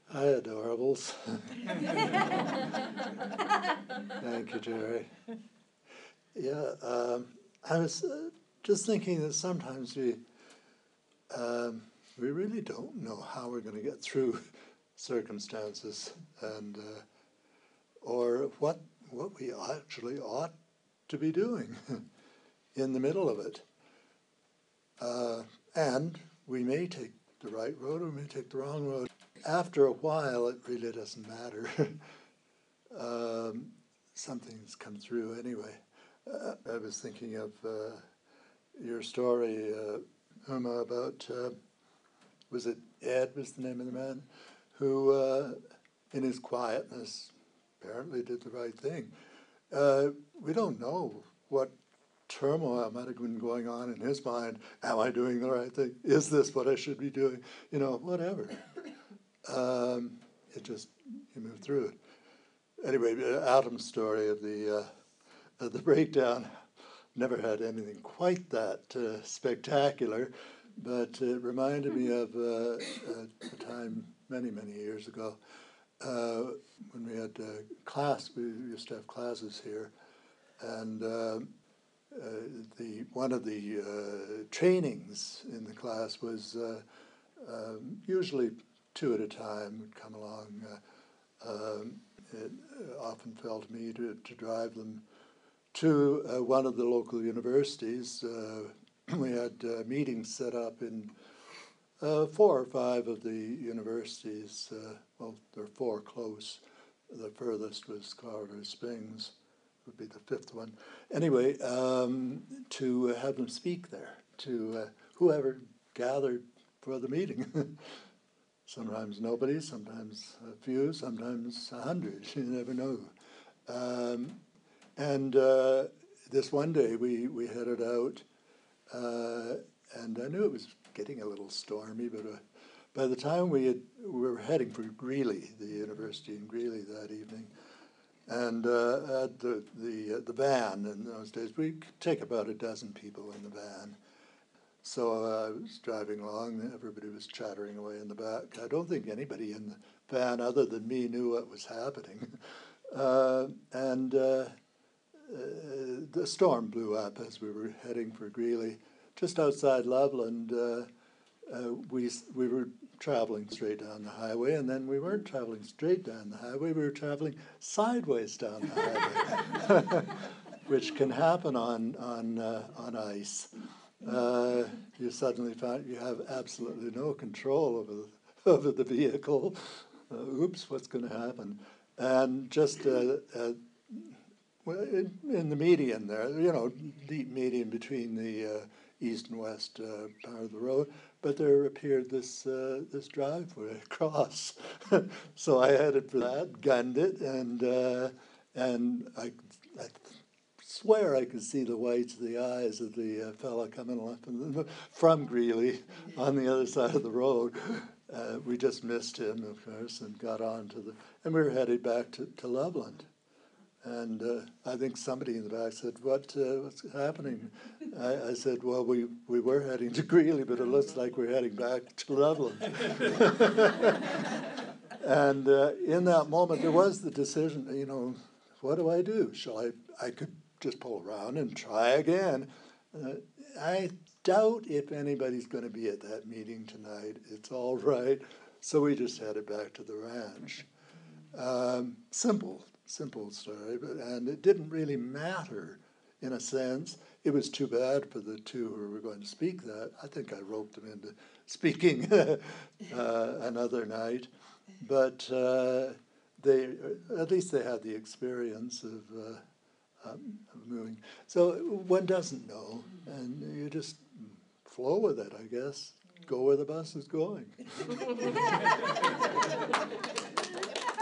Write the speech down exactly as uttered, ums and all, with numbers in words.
Hi, adorables. Thank you, Jerry. Yeah, um, I was uh, just thinking that sometimes we um, we really don't know how we're going to get through circumstances, and uh, or what what we actually ought to be doing in the middle of it. Uh, and we may take the right road or we may take the wrong road. After a while, it really doesn't matter. um, Something's come through anyway. Uh, I was thinking of uh, your story, uh, Uma, about, uh, was it Ed was the name of the man, who uh, in his quietness apparently did the right thing. Uh, we don't know what turmoil might have been going on in his mind. Am I doing the right thing? Is this what I should be doing? You know, whatever. Um, it just, you move through it. Anyway, Adam's story of the uh, of the breakdown never had anything quite that uh, spectacular, but it reminded me of uh, a, a time many, many years ago uh, when we had uh, class. We used to have classes here, and uh, uh, the one of the uh, trainings in the class was uh, um, usually two at a time would come along. Uh, um, it often fell to me to, to drive them to uh, one of the local universities. Uh, we had uh, meetings set up in uh, four or five of the universities. Uh, well, there are four close. The furthest was Colorado Springs, would be the fifth one. Anyway, um, to have them speak there, to uh, whoever gathered for the meeting. Sometimes nobody, sometimes a few, sometimes a hundred. You never know. Um, and uh, this one day we, we headed out, uh, and I knew it was getting a little stormy, but uh, by the time we had, we were heading for Greeley, the university in Greeley that evening, and uh, at the the uh, the van in those days, we could take about a dozen people in the van. So uh, I was driving along, everybody was chattering away in the back. I don't think anybody in the van other than me knew what was happening. Uh, and uh, uh, the storm blew up as we were heading for Greeley. Just outside Loveland, uh, uh, we, we were traveling straight down the highway, and then we weren't traveling straight down the highway, we were traveling sideways down the highway, which can happen on, on, uh, on ice. Uh, you suddenly find you have absolutely no control over the, over the vehicle. Uh, oops, what's going to happen? And just uh, uh, well, in, in the median there, you know, deep median between the uh, east and west uh, part of the road, but there appeared this uh, this driveway across. So I headed for that, gunned it, and uh, and I, I swear I could see the whites of the eyes of the uh, fella coming along from Greeley on the other side of the road. Uh, we just missed him, of course, and got on to the, and we were headed back to, to Loveland. And uh, I think somebody in the back said, "What? Uh, what's happening?" I, I said, "Well, we, we were heading to Greeley, but it looks like we're heading back to Loveland." And uh, in that moment, there was the decision. You know, what do I do? Shall I? I could just pull around and try again. Uh, I doubt if anybody's going to be at that meeting tonight. It's all right. So we just headed back to the ranch. Um, simple, simple story, but and it didn't really matter in a sense. It was too bad for the two who were going to speak that. I think I roped them into speaking uh, another night, but uh, they at least they had the experience of. Uh, Um, of moving. So one doesn't know, and you just flow with it, I guess. Go where the bus is going.